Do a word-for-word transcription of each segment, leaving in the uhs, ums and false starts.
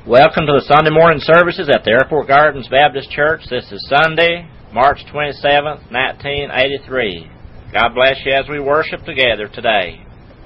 Welcome to the Sunday morning services at the Airport Gardens Baptist Church. This is Sunday, March twenty-seventh, nineteen eighty-three. God bless you as we worship together today.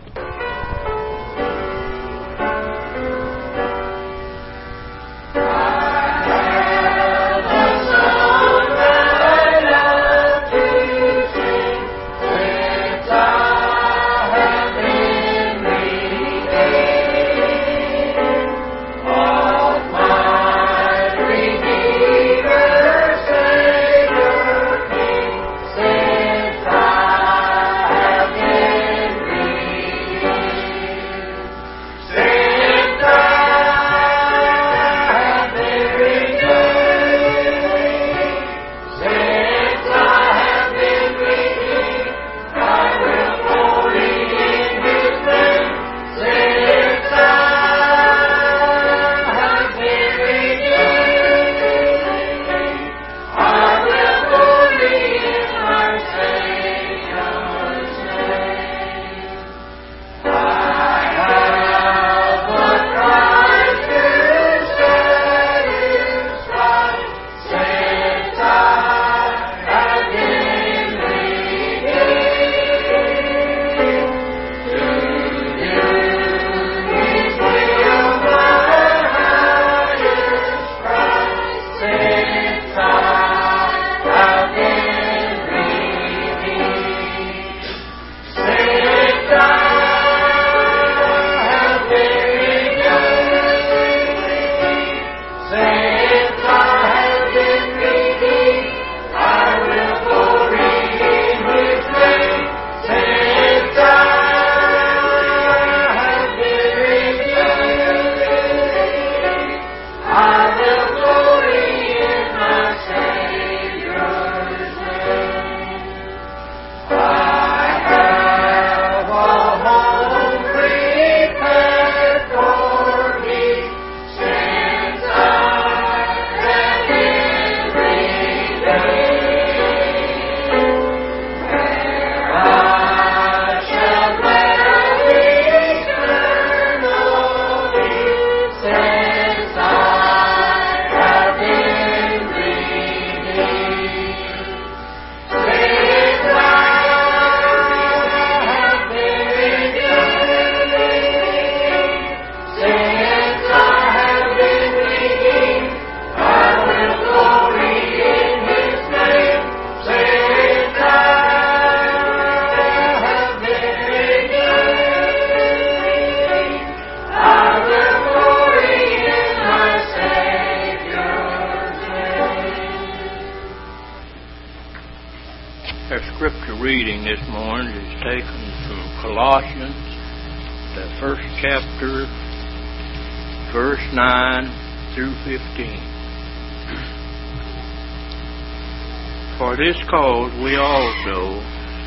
For this cause we also,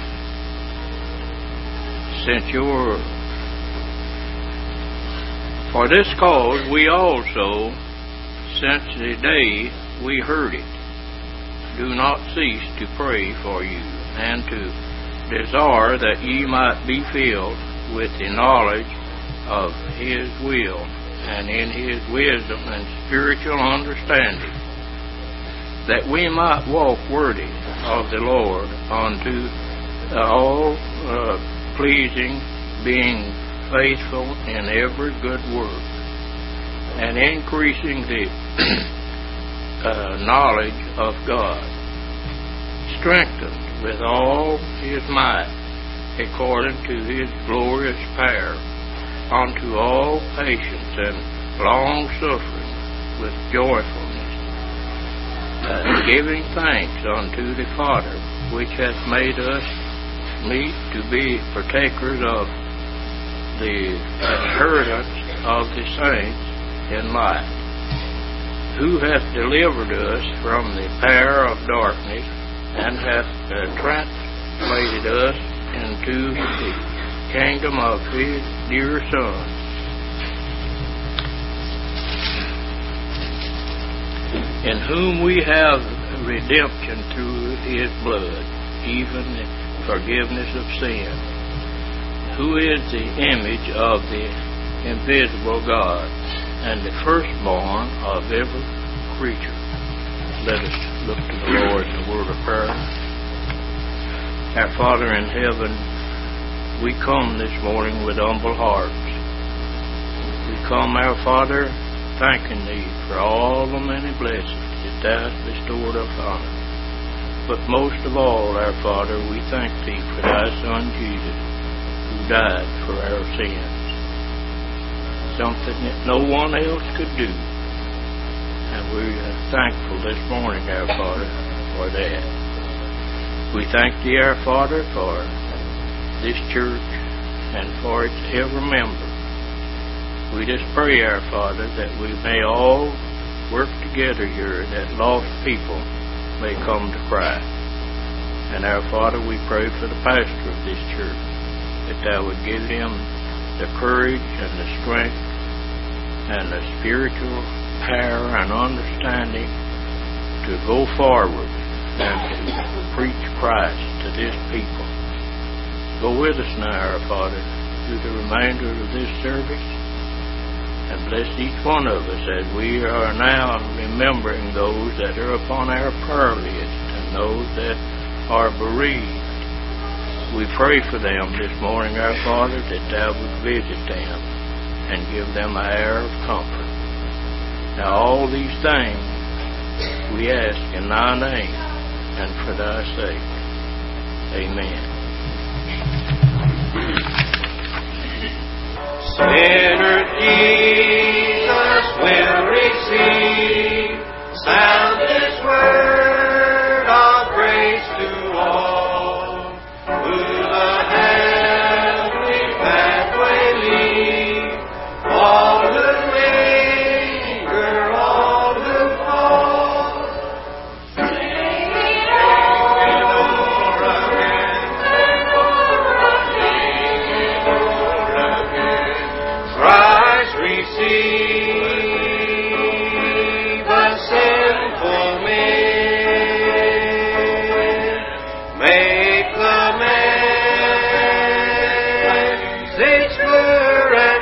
since your for this cause we also, since the day we heard it, do not cease to pray for you, and to desire that ye might be filled with the knowledge of His will, and in His wisdom and spiritual understanding, that we might walk worthy of the Lord unto all uh, pleasing, being faithful in every good work, and increasing the uh, knowledge of God, strengthened with all His might, according to His glorious power, unto all patience and long-suffering with joyfulness, Uh, giving thanks unto the Father, which hath made us meet to be partakers of the inheritance of the saints in light, who hath delivered us from the power of darkness, and hath uh, translated us into the kingdom of His dear Son, in whom we have redemption through His blood, even the forgiveness of sin, who is the image of the invisible God, and the firstborn of every creature. Let us look to the Lord in the word of prayer. Our Father in heaven, we come this morning with humble hearts. We come, our Father, thanking Thee for all the many blessings that Thou hast bestowed upon us. But most of all, our Father, we thank Thee for Thy Son Jesus, who died for our sins. Something that no one else could do. And we are thankful this morning, our Father, for that. We thank Thee, our Father, for this church and for its every member. We just pray, our Father, that we may all work together here, that lost people may come to Christ. And our Father, we pray for the pastor of this church, that Thou would give him the courage and the strength and the spiritual power and understanding to go forward and to preach Christ to this people. Go with us now, our Father, through the remainder of this service, and bless each one of us as we are now remembering those that are upon our prayer list and those that are bereaved. We pray for them this morning, our Father, that Thou would visit them and give them an air of comfort. Now all these things we ask in Thy name and for Thy sake. Amen. Sinner Jesus will receive, sound this word of grace to all, who the heavenly pathway lead, all who linger, all who fall. Sing it o'er again, Christ receive a sinful man, make the message clear and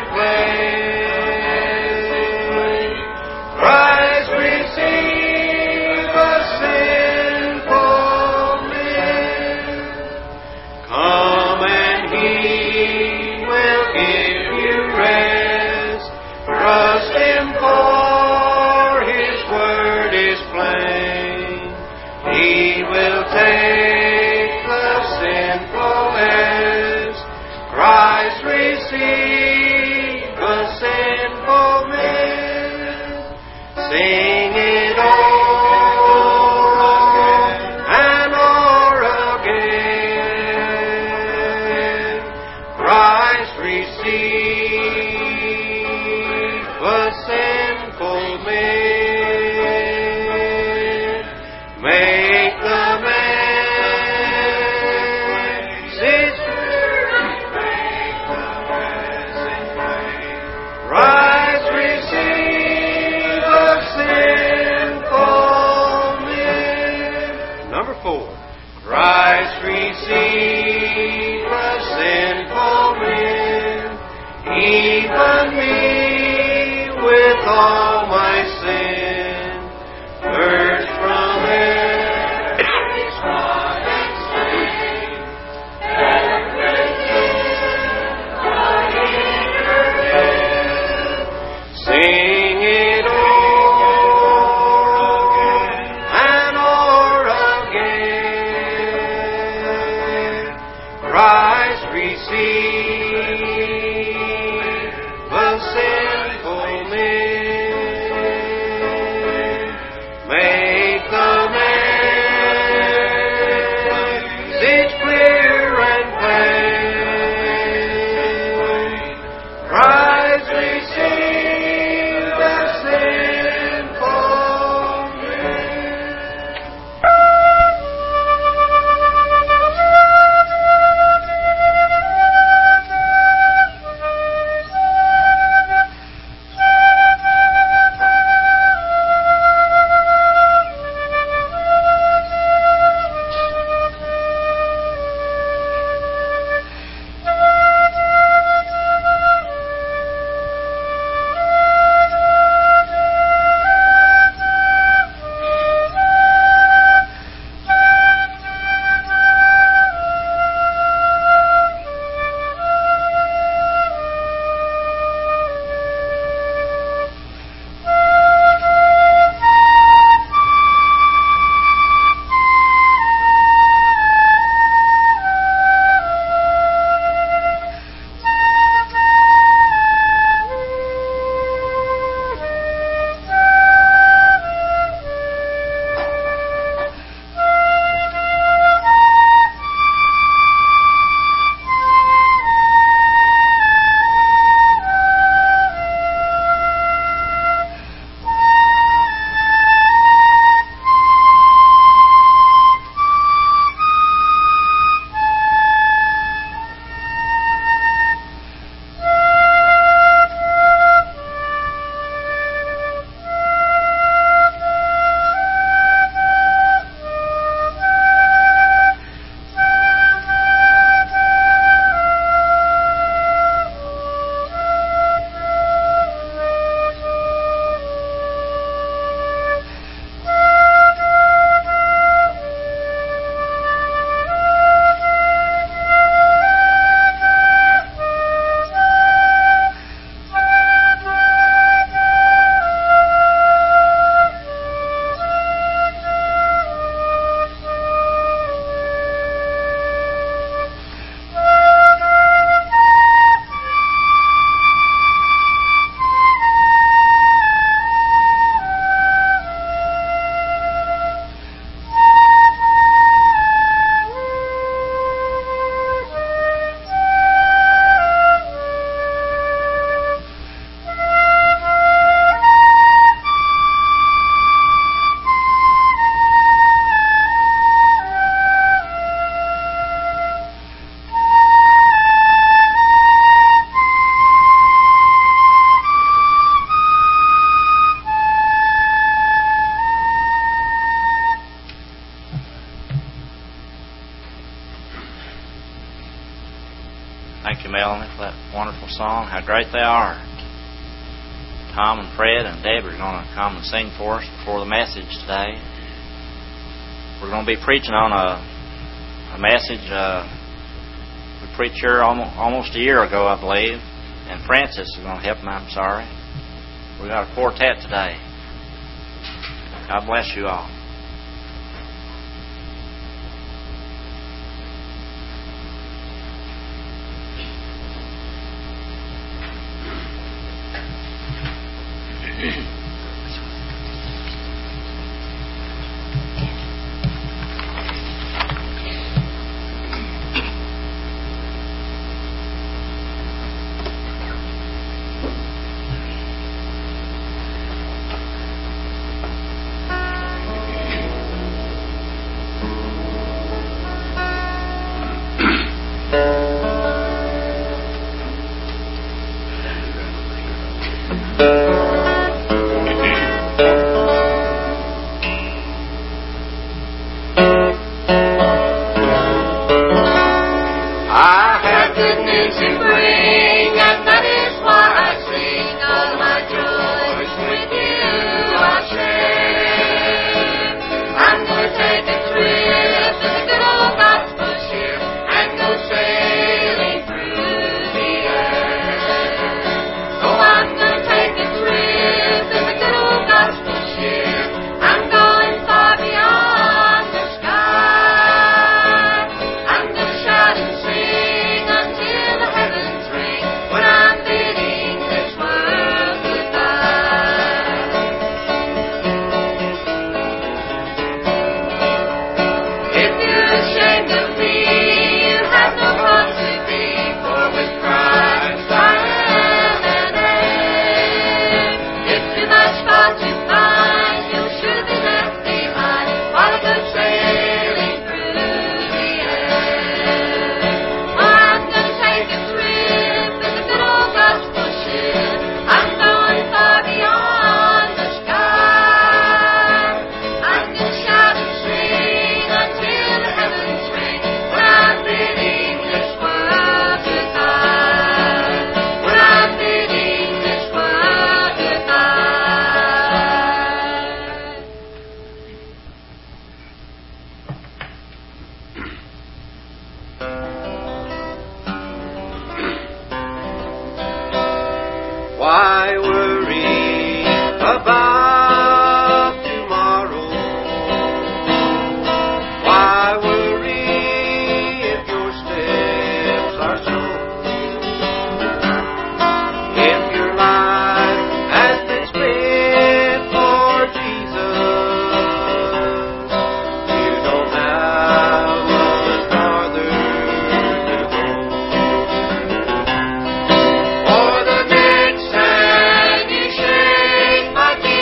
plain. Christ receive a sinful man. Come and He will give you rest. Trust Him, for His word is plain. He will take the sinfulness. Christ receive a sinful man. Sing it o'er again and o'er again. Christ receive a sinful man. Make the message Christ receive a sinful man. Number four. Christ receive a sinful man. Even me will Melanie, for that wonderful song, How Great Thou Art. Tom and Fred and Deb are going to come and sing for us before the message today. We're going to be preaching on a, a message uh, we preached here almost, almost a year ago, I believe, and Francis is going to help me, I'm sorry. We got a quartet today. God bless you all. My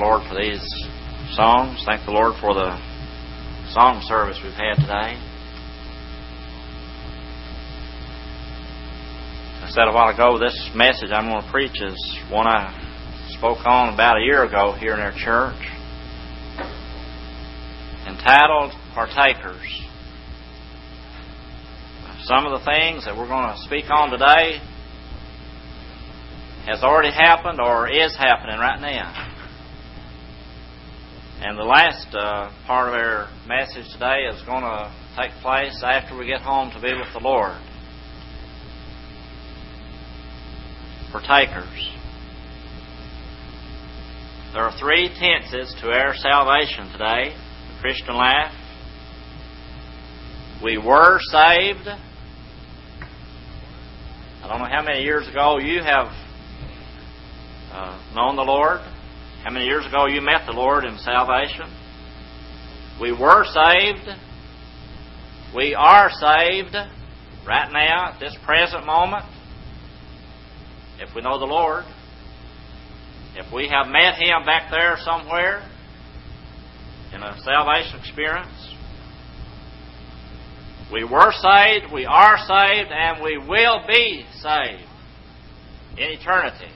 Lord for these songs. Thank the Lord for the song service we've had today. I said a while ago, this message I'm going to preach is one I spoke on about a year ago here in our church, entitled Partakers. Some of the things that we're going to speak on today has already happened or is happening right now. And the last uh, part of our message today is going to take place after we get home to be with the Lord. Partakers. There are three tenses to our salvation today, the Christian life. We were saved. I don't know how many years ago you have uh, known the Lord. How many years ago you met the Lord in salvation. We were saved. We are saved right now at this present moment. If we know the Lord, if we have met Him back there somewhere in a salvation experience, we were saved, we are saved, and we will be saved in eternity.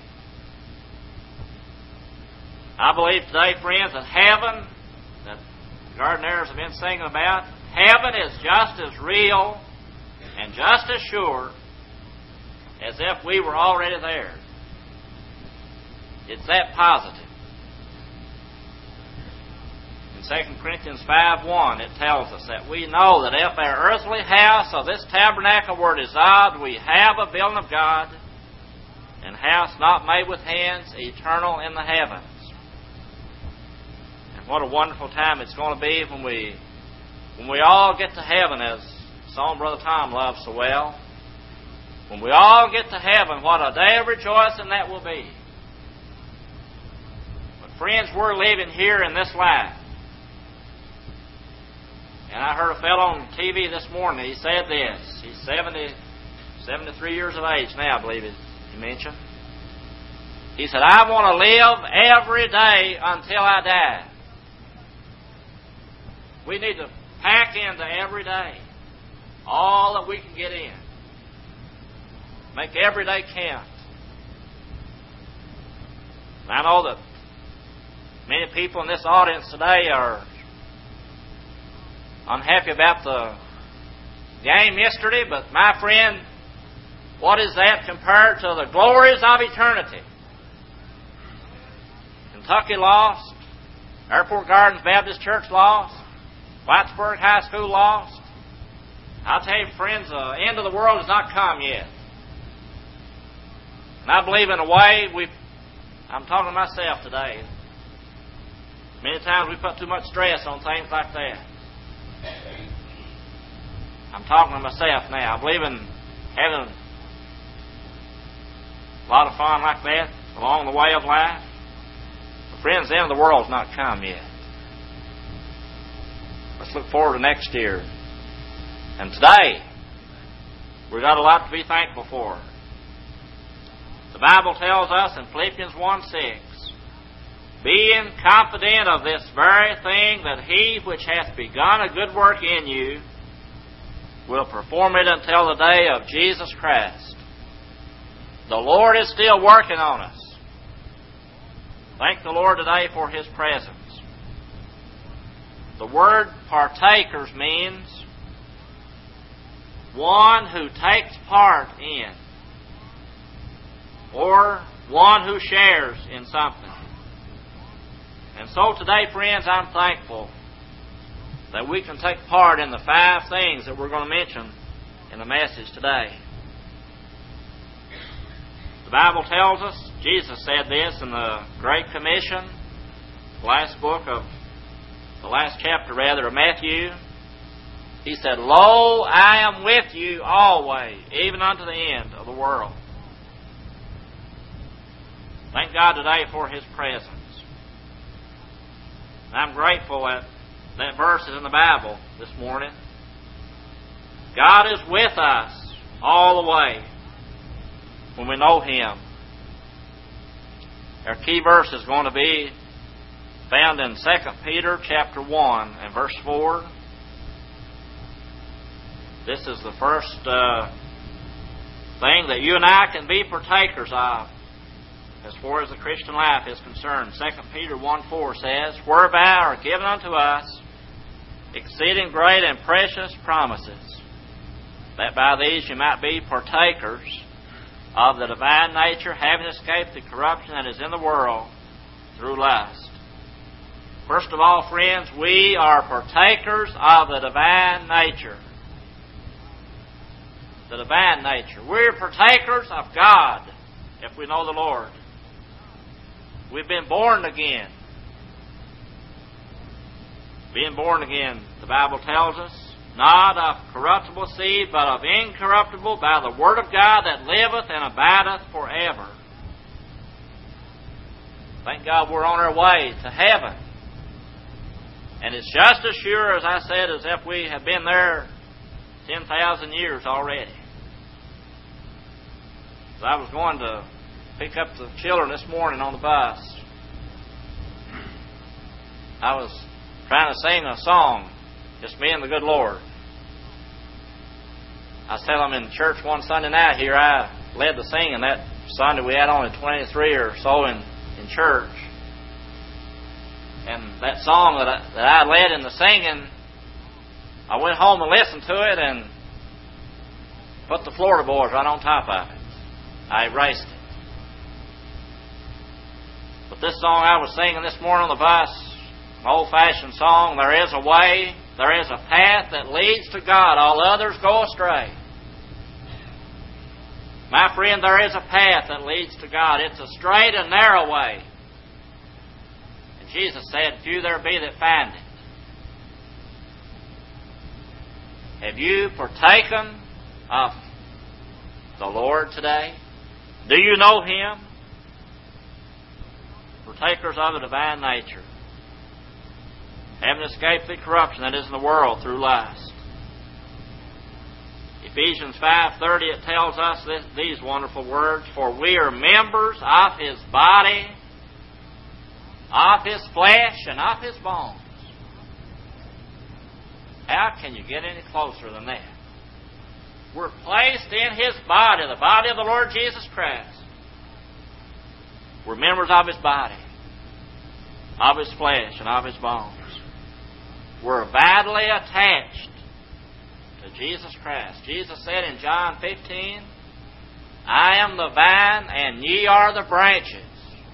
I believe today, friends, that heaven, that the gardeners have been singing about, heaven is just as real and just as sure as if we were already there. It's that positive. In Second Corinthians five one, it tells us that we know that if our earthly house of this tabernacle were dissolved, we have a building of God, and house not made with hands, eternal in the heavens. And what a wonderful time it's going to be when we when we all get to heaven, as the song Brother Tom loves so well. When we all get to heaven, what a day of rejoicing that will be. But friends, we're living here in this life. And I heard a fellow on T V this morning, he said this. He's seventy, seventy-three years of age now, I believe he mentioned. He said, I want to live every day until I die. We need to pack into every day all that we can get in. Make every day count. And I know that many people in this audience today are unhappy about the game yesterday, but my friend, what is that compared to the glories of eternity? Kentucky lost. Airport Gardens Baptist Church lost. Whitesburg High School lost. I'll tell you, friends, the end of the world has not come yet. And I believe in a way, we I'm talking to myself today. Many times we put too much stress on things like that. I'm talking to myself now. I believe in having a lot of fun like that along the way of life. But friends, the end of the world has not come yet. Let's look forward to next year. And today, we've got a lot to be thankful for. The Bible tells us in Philippians one six, being confident of this very thing, that He which hath begun a good work in you will perform it until the day of Jesus Christ. The Lord is still working on us. Thank the Lord today for His presence. The word partakers means one who takes part in, or one who shares in something. And so today, friends, I'm thankful that we can take part in the five things that we're going to mention in the message today. The Bible tells us, Jesus said this in the Great Commission, the last book of, the last chapter rather, of Matthew. He said, Lo, I am with you always, even unto the end of the world. Thank God today for His presence. And I'm grateful that that verse is in the Bible this morning. God is with us all the way when we know Him. Our key verse is going to be found in Second Peter chapter one and verse four. This is the first uh, thing that you and I can be partakers of as far as the Christian life is concerned. Second Peter one four says, "Whereby are given unto us exceeding great and precious promises, that by these you might be partakers of the divine nature, having escaped the corruption that is in the world through lust." First of all, friends, we are partakers of the divine nature. The divine nature. We're partakers of God if we know the Lord. We've been born again. Being born again, the Bible tells us, not of corruptible seed, but of incorruptible, by the Word of God that liveth and abideth forever. Thank God we're on our way to heaven. And it's just as sure, as I said, as if we have been there ten thousand years already. So I was going to pick up the children this morning on the bus. I was trying to sing a song, just me and the good Lord. I was telling them in church one Sunday night here, I led the singing. That Sunday we had only twenty-three or so in, in church. And that song that I, that I led in the singing, I went home and listened to it and put the Florida boys right on top of it. I erased it. But this song I was singing this morning on the bus, an old-fashioned song, "There is a way, there is a path that leads to God, all others go astray." My friend, there is a path that leads to God. It's a straight and narrow way. And Jesus said, "Few there be that find it." Have you partaken of the Lord today? Do you know Him? Partakers of the divine nature, having escaped the corruption that is in the world through lust. Ephesians five thirty, it tells us this, these wonderful words, "For we are members of His body, of His flesh, and of His bones." How can you get any closer than that? We're placed in His body, the body of the Lord Jesus Christ. We're members of His body, of His flesh, and of His bones. We're vitally attached to Jesus Christ. Jesus said in John fifteen, "I am the vine, and ye are the branches.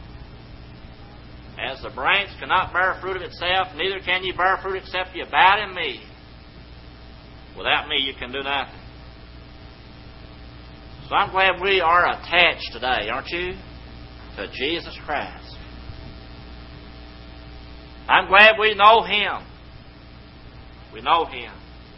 As the branch cannot bear fruit of itself, neither can ye bear fruit except ye abide in me. Without me you can do nothing." So I'm glad we are attached today, aren't you, to Jesus Christ. I'm glad we know Him. We know Him.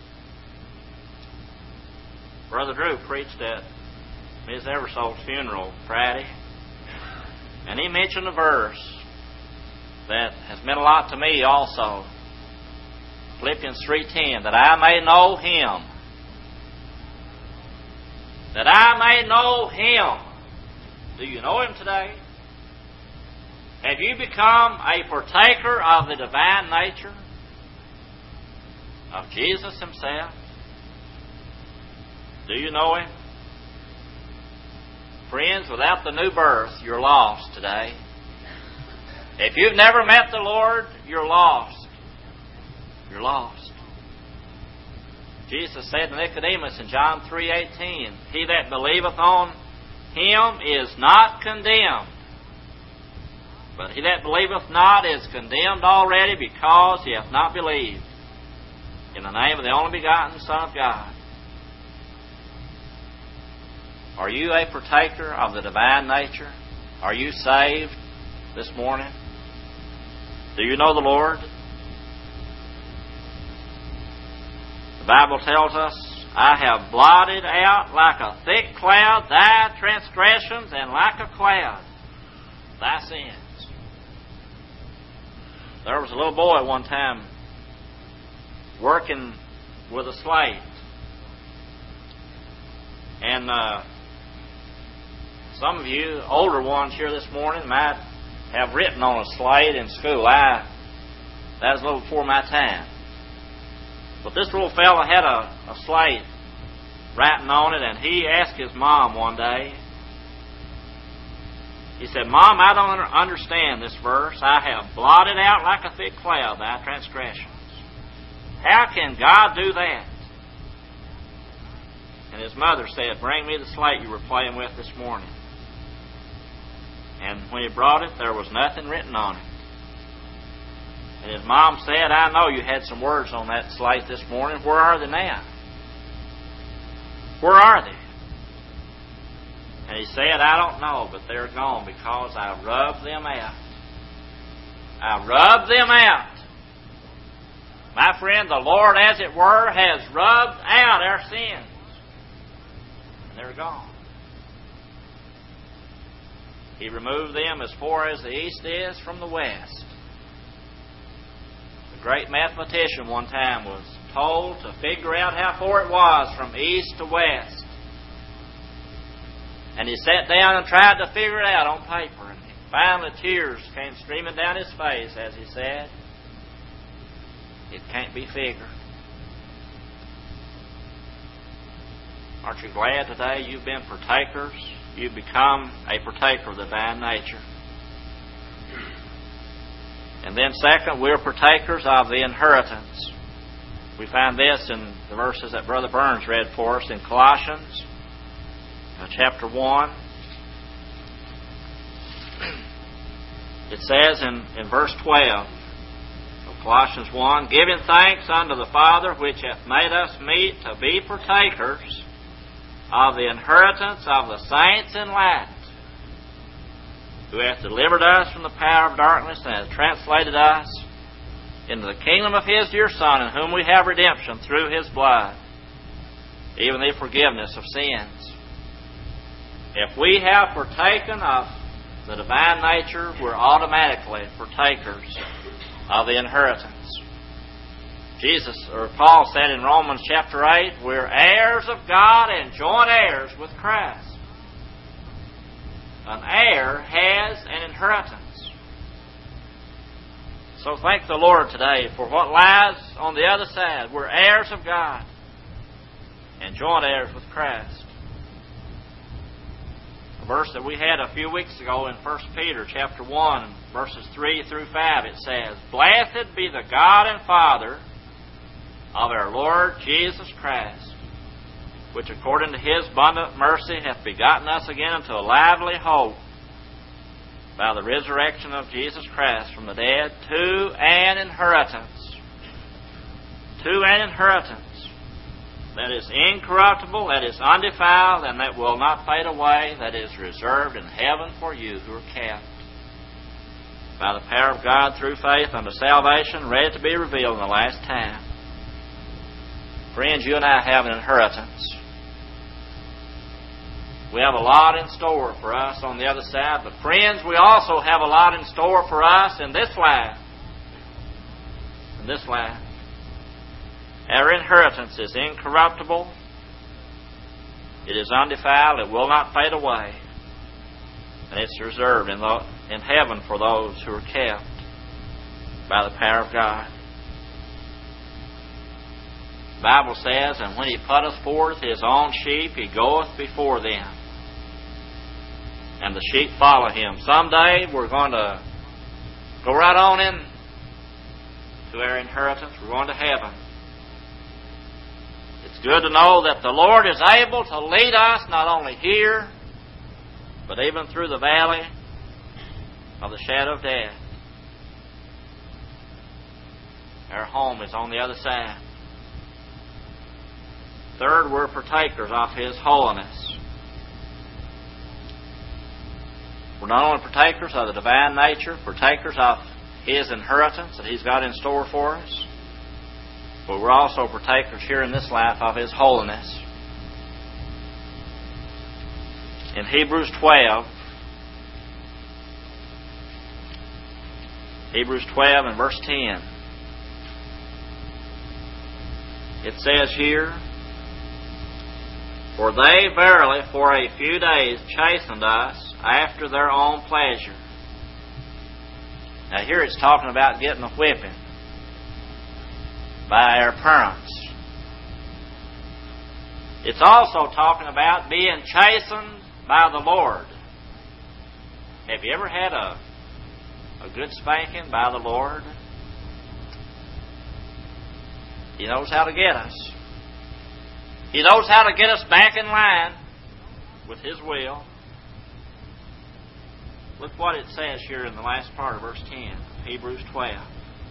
Brother Drew preached at Miz Eversole's funeral Friday, and he mentioned a verse that has meant a lot to me also. Philippians three ten, "That I may know Him." That I may know Him. Do you know Him today? Have you become a partaker of the divine nature of Jesus Himself? Do you know Him? Friends, without the new birth, you're lost today. If you've never met the Lord, you're lost. You're lost. Jesus said to Nicodemus in John three eighteen, "He that believeth on Him is not condemned, but he that believeth not is condemned already, because he hath not believed in the name of the only begotten Son of God." Are you a partaker of the divine nature? Are you saved this morning? Do you know the Lord? The Bible tells us, "I have blotted out like a thick cloud thy transgressions, and like a cloud thy sins." There was a little boy one time working with a slate. And uh, some of you older ones here this morning might have written on a slate in school. I That was a little before my time. But this little fella had a, a slate writing on it, and he asked his mom one day, he said, "Mom, I don't understand this verse. I have blotted out like a thick cloud thy transgressions. How can God do that?" And his mother said, "Bring me the slate you were playing with this morning." And when he brought it, there was nothing written on it. And his mom said, "I know you had some words on that slate this morning. Where are they now? Where are they?" And he said, "I don't know, but they're gone because I rubbed them out. I rubbed them out." My friend, the Lord, as it were, has rubbed out our sins. And they're gone. He removed them as far as the east is from the west. The great mathematician one time was told to figure out how far it was from east to west. And he sat down and tried to figure it out on paper. And finally tears came streaming down his face as he said, "It can't be figured." Aren't you glad today you've been partakers? You've become a partaker of the divine nature. And then second, we're partakers of the inheritance. We find this in the verses that Brother Burns read for us in Colossians chapter one. It says in, in verse twelve of Colossians one, "Giving thanks unto the Father which hath made us meet to be partakers of the inheritance of the saints in light, who hath delivered us from the power of darkness and hath translated us into the kingdom of His dear Son, in whom we have redemption through His blood, even the forgiveness of sins." If we have partaken of the divine nature, we're automatically partakers of the inheritance. Jesus, or Paul said in Romans chapter eight, we're heirs of God and joint heirs with Christ. An heir has an inheritance. So thank the Lord today for what lies on the other side. We're heirs of God and joint heirs with Christ. A verse that we had a few weeks ago in First Peter chapter one, verses three through five, it says, "Blessed be the God and Father of our Lord Jesus Christ, which according to His abundant mercy hath begotten us again unto a lively hope by the resurrection of Jesus Christ from the dead, to an inheritance." To an inheritance that is incorruptible, that is undefiled, and that will not fade away, that is reserved in heaven for you who are kept by the power of God through faith unto salvation, ready to be revealed in the last time. Friends, you and I have an inheritance. We have a lot in store for us on the other side, but friends, we also have a lot in store for us in this life. In this life. Our inheritance is incorruptible. It is undefiled. It will not fade away. And it's reserved in, the, in heaven for those who are kept by the power of God. The Bible says, "And when He putteth forth His own sheep, He goeth before them, and the sheep follow Him." Someday we're going to go right on in to our inheritance. We're going to heaven. It's good to know that the Lord is able to lead us not only here, but even through the valley of the shadow of death. Our home is on the other side. Third, we're partakers of His holiness. We're not only partakers of the divine nature, partakers of His inheritance that He's got in store for us, but we're also partakers here in this life of His holiness. In Hebrews twelve, Hebrews twelve and verse ten, it says here, "For they verily for a few days chastened us after their own pleasure." Now here it's talking about getting a whipping. by our parents. It's also talking about being chastened by the Lord. Have you ever had a, a good spanking by the Lord? He knows how to get us. He knows how to get us back in line with His will. Look what it says here in the last part of verse ten, Hebrews twelve.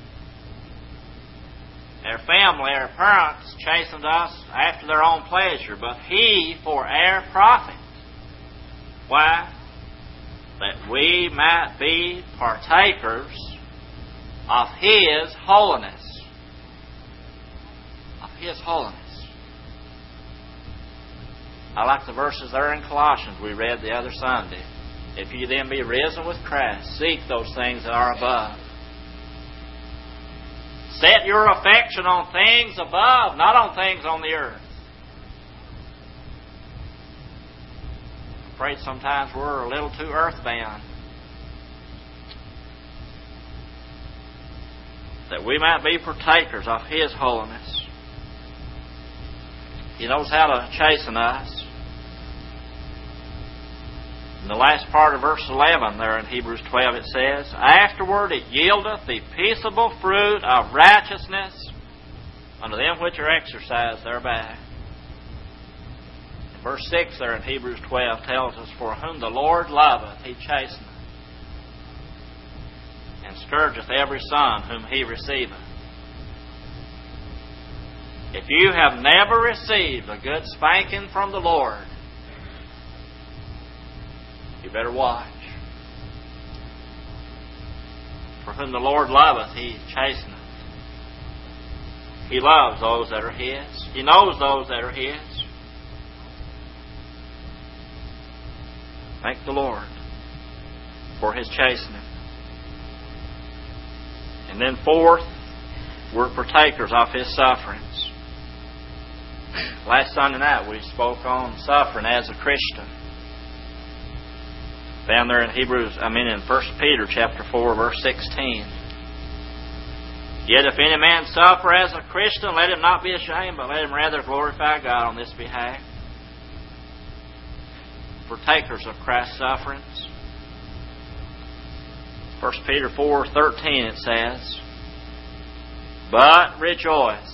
Our family, our parents, chastened us after their own pleasure, but He for our profit. Why? That we might be partakers of His holiness. Of His holiness. I like the verses there in Colossians we read the other Sunday. If you then be risen with Christ, seek those things that are above. Set your affection on things above, not on things on the earth. I'm afraid sometimes we're a little too earthbound. That we might be partakers of His holiness. He knows how to chasten us. In the last part of verse eleven there in Hebrews twelve it says, afterward it yieldeth the peaceable fruit of righteousness unto them which are exercised thereby. And verse six there in Hebrews twelve tells us, for whom the Lord loveth He chasteneth, and scourgeth every son whom He receiveth. If you have never received a good spanking from the Lord, you better watch. For whom the Lord loveth, He chasteneth. He loves those that are His. He knows those that are His. Thank the Lord for His chastening. And then fourth, we're partakers of His sufferings. Last Sunday night we spoke on suffering as a Christian. Found there in Hebrews, I mean in First Peter chapter four, verse sixteen. Yet if any man suffer as a Christian, let him not be ashamed, but let him rather glorify God on this behalf. Partakers of Christ's sufferings. First Peter four thirteen it says, but rejoice,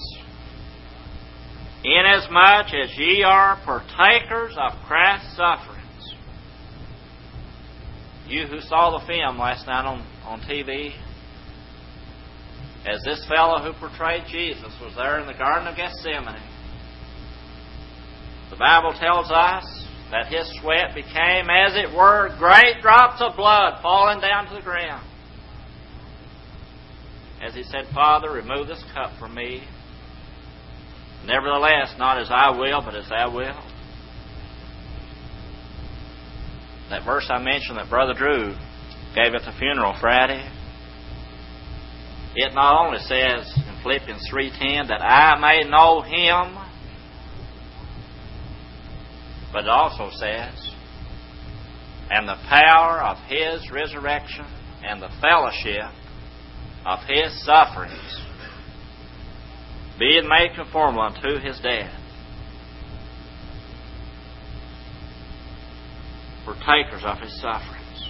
inasmuch as ye are partakers of Christ's sufferings. You who saw the film last night on, on T V, as this fellow who portrayed Jesus was there in the Garden of Gethsemane, the Bible tells us that his sweat became, as it were, great drops of blood falling down to the ground. As he said, Father, remove this cup from me. Nevertheless, not as I will, but as Thou wilt. That verse I mentioned that Brother Drew gave at the funeral Friday, it not only says in Philippians three ten that I may know Him, but it also says, and the power of His resurrection and the fellowship of His sufferings, being made conformable unto His death. Partakers of His sufferings.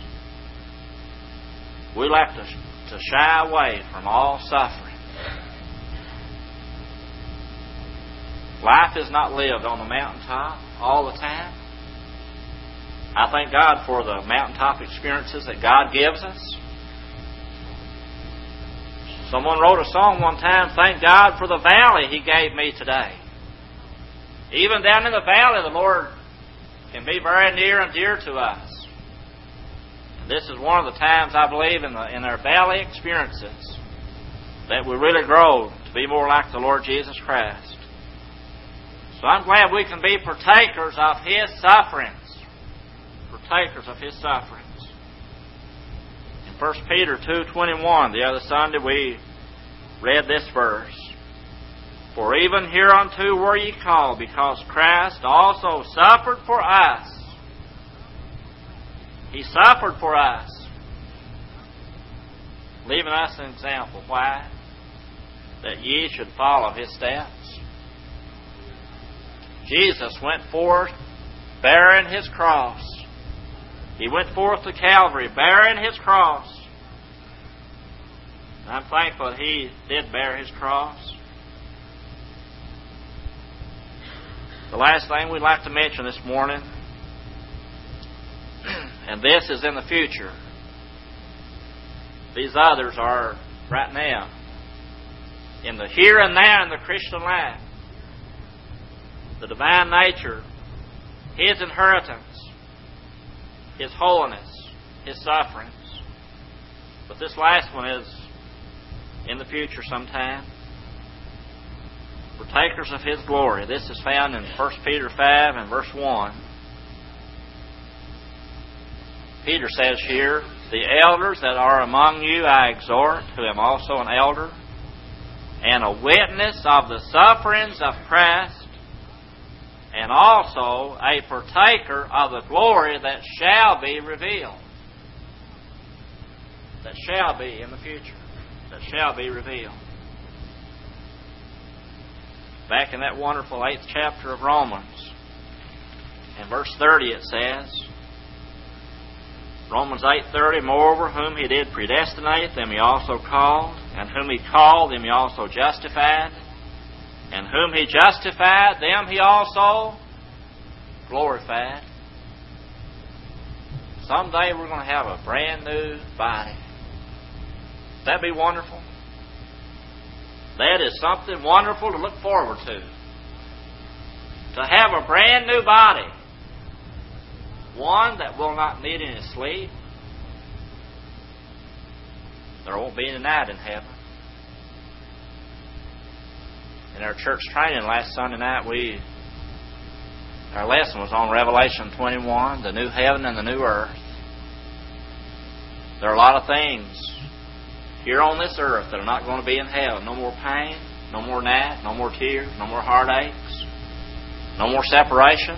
We like to, to shy away from all suffering. Life is not lived on the mountaintop all the time. I thank God for the mountaintop experiences that God gives us. Someone wrote a song one time, thank God for the valley He gave me today. Even down in the valley, the Lord can be very near and dear to us. And this is one of the times, I believe, in, the, in our valley experiences that we really grow to be more like the Lord Jesus Christ. So I'm glad we can be partakers of His sufferings. Partakers of His sufferings. In First Peter two twenty-one, the other Sunday, we read this verse. For even hereunto were ye called, because Christ also suffered for us. He suffered for us, leaving us an example. Why? that ye should follow His steps. Jesus went forth bearing His cross. He went forth to Calvary bearing His cross. And I'm thankful that He did bear His cross. The last thing we'd like to mention this morning, and this is in the future. These others are right now. In the here and now in the Christian life. The divine nature, His inheritance, His holiness, His sufferings. But this last one is in the future sometime. Partakers of His glory. This is found in First Peter five and verse one. Peter says here, the elders that are among you I exhort, who am also an elder, and a witness of the sufferings of Christ, and also a partaker of the glory that shall be revealed. That shall be in the future. That shall be revealed. Back in that wonderful eighth chapter of Romans, in verse thirty it says, Romans eight thirty, moreover, whom He did predestinate, them He also called, and whom He called, them He also justified, and whom He justified, them He also glorified. Someday we're going to have a brand new body. Would that be wonderful? That is something wonderful to look forward to. To have a brand new body. One that will not need any sleep. There won't be any night in heaven. In our church training last Sunday night, we our lesson was on Revelation twenty-one, the new heaven and the new earth. There are a lot of things here on this earth that are not going to be in heaven. No more pain, no more night, no more tears, no more heartaches, no more separation.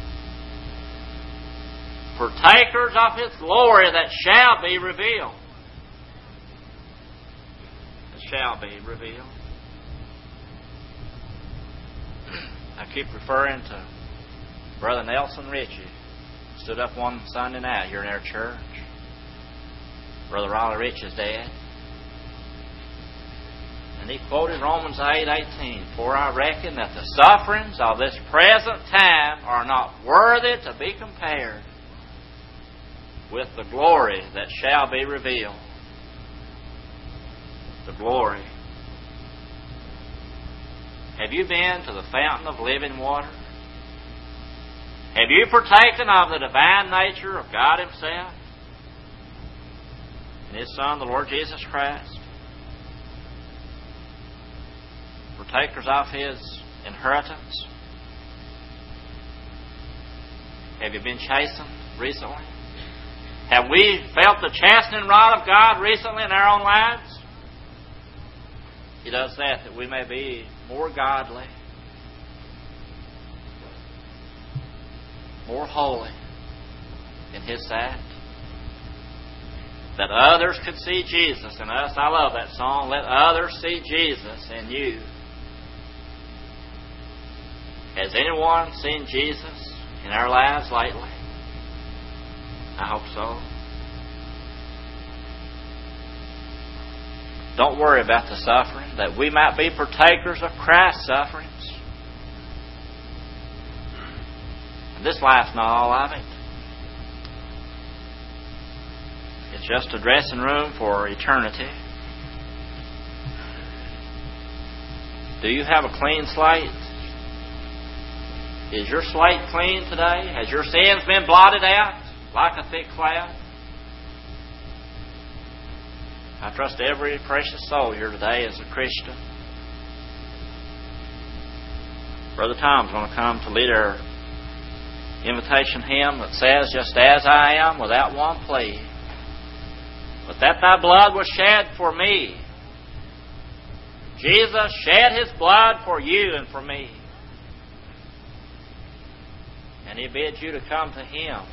Partakers of His glory that shall be revealed. That shall be revealed. I keep referring to Brother Nelson Ritchie. Stood up one Sunday night here in our church. Brother Raleigh Ritchie's dad. And he quoted Romans eight eighteen, for I reckon that the sufferings of this present time are not worthy to be compared with the glory that shall be revealed. The glory. Have you been to the fountain of living water? Have you partaken of the divine nature of God Himself and His Son, the Lord Jesus Christ? Partakers of His inheritance? Have you been chastened recently? Have we felt the chastening rod of God recently in our own lives? He does that that we may be more godly, more holy in His sight. That others could see Jesus in us. I love that song. Let others see Jesus in you. Has anyone seen Jesus in our lives lately? I hope so. Don't worry about the suffering, that we might be partakers of Christ's sufferings. And this life's not all of it. It's just a dressing room for eternity. Do you have a clean slate? Is your slate clean today? Has your sins been blotted out like a thick cloud? I trust every precious soul here today is a Christian. Brother Tom's going to come to lead our invitation hymn that says, just as I am, without one plea, but that thy blood was shed for me. Jesus shed His blood for you and for me. And He bids you to come to Him.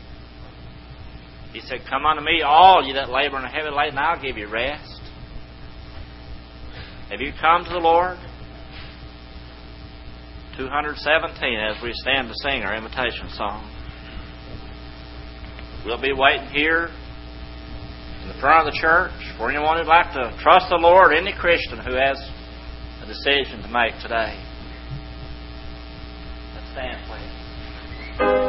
He said, come unto me, all you that labor and are heavy laden, and I'll give you rest. Have you come to the Lord? two seventeen as we stand to sing our invitation song. We'll be waiting here in the front of the church for anyone who'd like to trust the Lord, any Christian who has a decision to make today. Let's stand, please.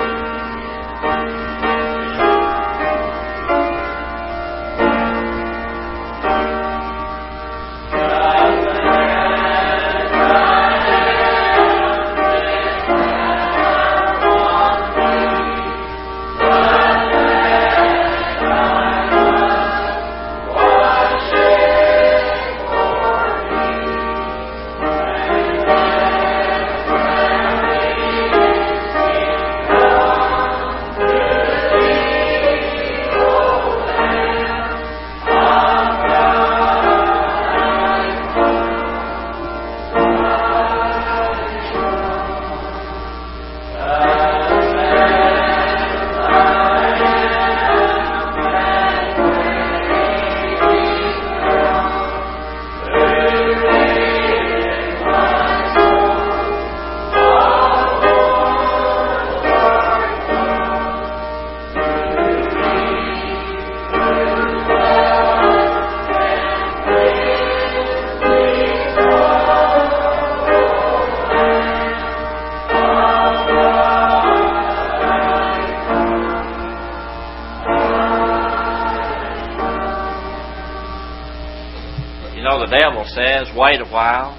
The devil says, wait a while.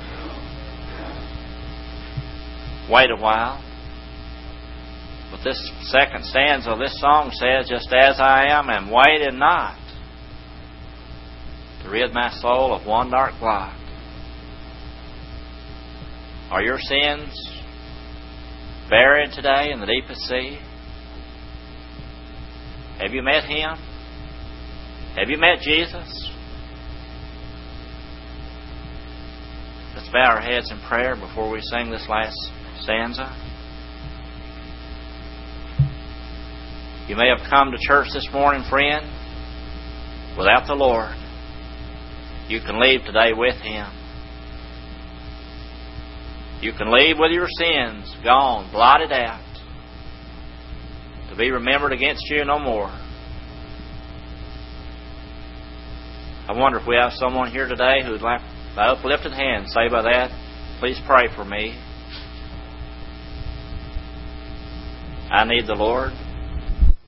Wait a while. But this second stanza of this song says, just as I am, am waiting not to rid my soul of one dark blot. Are your sins buried today in the deepest sea? Have you met Him? Have you met Jesus? Let's bow our heads in prayer before we sing this last stanza. You may have come to church this morning, friend, without the Lord. You can leave today with Him. You can leave with your sins gone, blotted out, to be remembered against you no more. I wonder if we have someone here today who would like, by uplifted hand, say by that, please pray for me. I need the Lord.